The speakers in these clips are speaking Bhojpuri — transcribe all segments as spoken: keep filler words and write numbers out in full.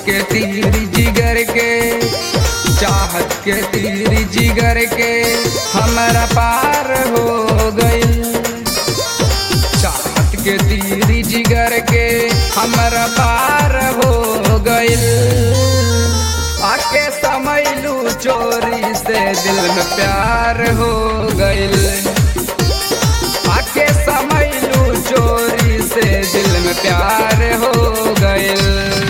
के तीर जिगर के, चाहत के तीर जिगर के हमरा पार हो गइल। चाहत के तीर जिगर के हमरा पार हो गइल। आके समैलू चोरी से दिल में प्यार हो गइल। आके समैलू चोरी से दिल में प्यार हो गइल।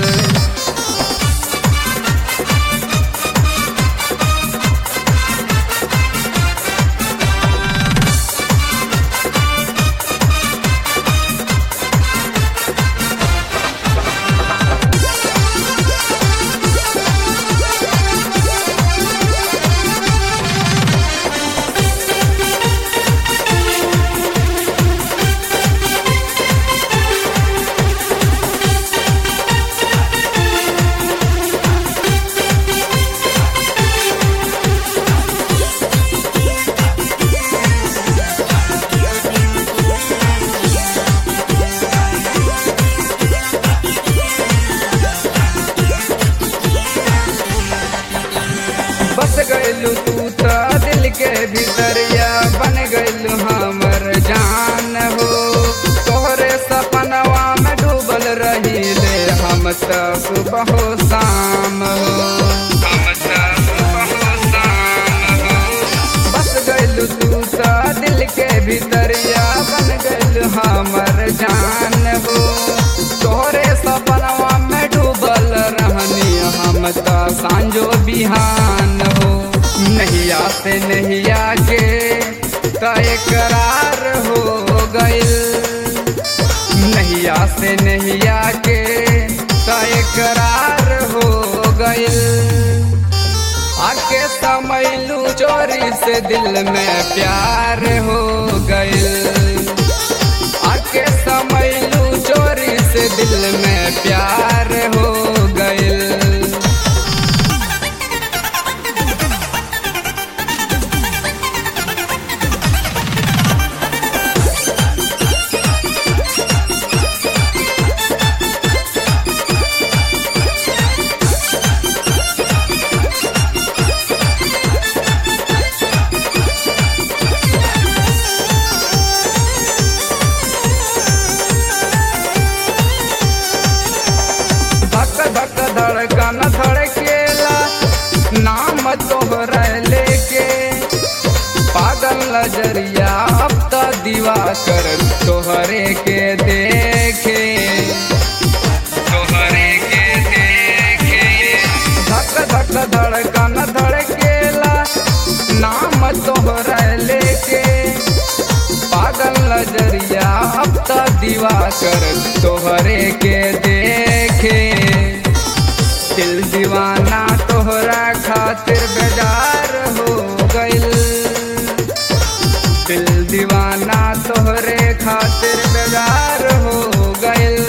बस गइलू तू तो दिल के भीतरिया, बन गइलू हमर जान हो। तोहरे सपनवा में डूबल रहीले हम तो सुबह शाम हो। हम तो सुबह शाम हो। बस गइलू तू तो दिल के भीतरिया, बन गइलू हमर जान हो। तोहरे सपनवा में डूबल रहनी हम तो सांझो बिहान हो। नैया से नैया के तय करार हो गइल। नैया से नैया के तय करार हो गइल। आके समैलू चोरी से दिल में प्यार हो गइल। आके समैलू चोरी से दिल में प्यार हो गइल। धड़कन धड़केला नाम तोहरा लेके, पागल नजरिया अब तो दीवा कर तोहरे के देखे। तोहरे के देखे धक धक धड़कन धड़केला नाम तोहरा लेके, पागल नजरिया अब तो दीवा कर तोहरे के देखे। दिल दीवाना तोहरा खातिर बेजार हो गइल। दिल दीवाना तोहरे खातिर बेजार हो गइल।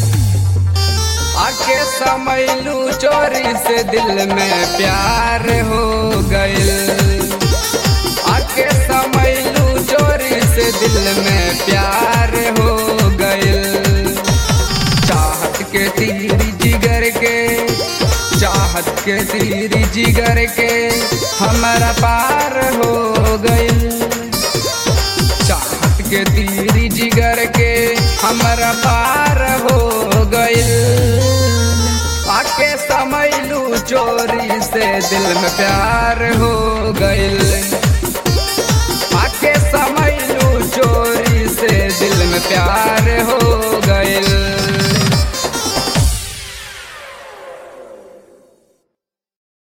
आके समैलू चोरी से दिल में प्यार हो गइल। आके समैलू चोरी से दिल में प्यार हो गइल। चाहत के तीर जिगर के, चाहत के तीर जिगर के हमरा पार हो गइल। चाहत के तीर जिगर के हमरा पार हो गइल। आके समैलू चोरी से दिल में प्यार हो गइल। आके समैलू चोरी से दिल में प्यार